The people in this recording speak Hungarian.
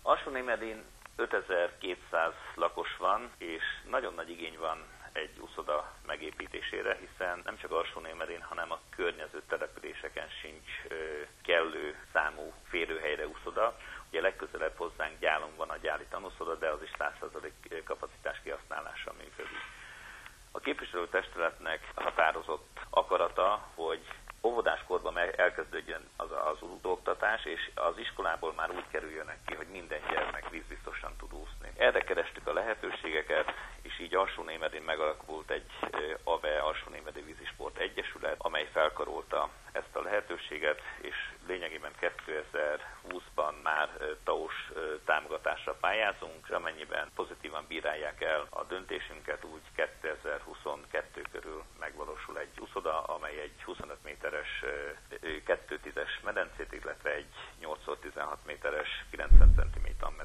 Alsónémedin 5200 lakos van, és nagyon nagy igény van egy úszoda megépítésére, hiszen nem csak Alsónémedin, hanem a környező településeken sincs kellő számú férőhelyre úszoda. Ugye legközelebb hozzánk Gyálon van a gyáli tanúszoda, de az is 100% kapacitás kihasználással működik. A képviselőtestületnek határozott akarata, hogy óvodáskorban elkezdődjön az úszóoktatás, és az iskolából már úgy kerüljönek ki, hogy minden gyermek vízbiztosan tud úszni. Erre kerestük a lehetőségeket, és így Alsónémedin megalakult egy AVE Alsónémedi Vízisport Egyesület, amely felkarolta ezt a lehetőséget, és lényegében 2020-ban már TAOS támogatásra pályázunk, és amennyiben pozitívan bírálják el a döntésünket, úgy 2022 körül megvalósul egy úszoda, amely egy 25 méteres 2-10-es medencét, illetve egy 8x16 méteres 90 cm